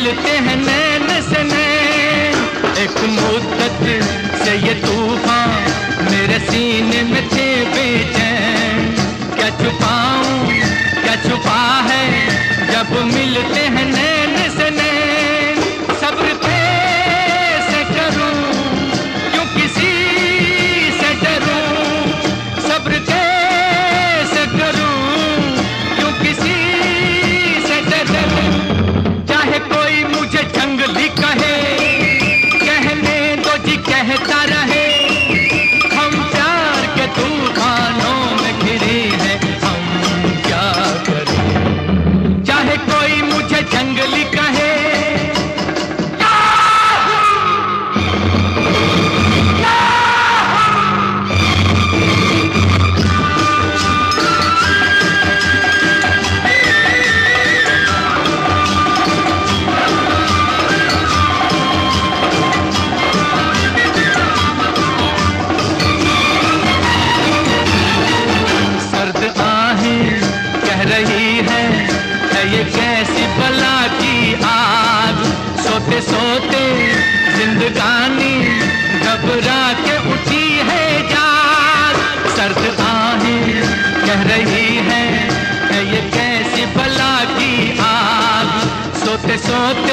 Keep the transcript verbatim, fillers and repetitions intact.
मिलते हैं नैन से नैन। एक मुद्दत से ये तूफान मेरे सीने में थे बेचैन। क्या छुपाऊं क्या छुपा है जब मिलते हैं नैन से नैन। सब्र कैसे करूं क्यों किसी से डरूं। सब्र कैसे करूं क्यों किसी से डरूं। चाहे कोई मुझे जंगली कहे कहने दो जी कहता रहे। हम प्यार के तूफानों में घिरे हैं हम क्या करें। चाहे कोई मुझे जंगली कहे रही है, है ये कैसी बला की आग। सोते सोते जिंदगानी घबरा के उठी है जाग। सर्द आहें कह रही है, है ये कैसी बला की आग। सोते सोते